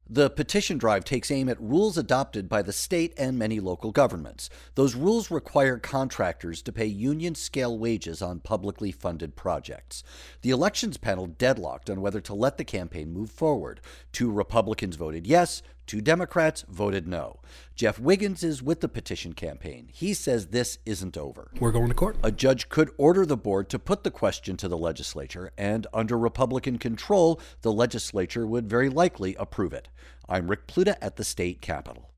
The petition drive takes aim at rules adopted by the state and many local governments. Those rules require contractors to pay union-scale wages on publicly funded projects. The elections panel deadlocked on whether to let the campaign move forward. 2 Republicans voted yes, 2 Democrats voted no. Jeff Wiggins is with the petition campaign. He says this isn't over. We're going to court. A judge could order the board to put the question to the legislature, and under Republican control, the legislature would very likely approve it. I'm Rick Pluta at the state capitol.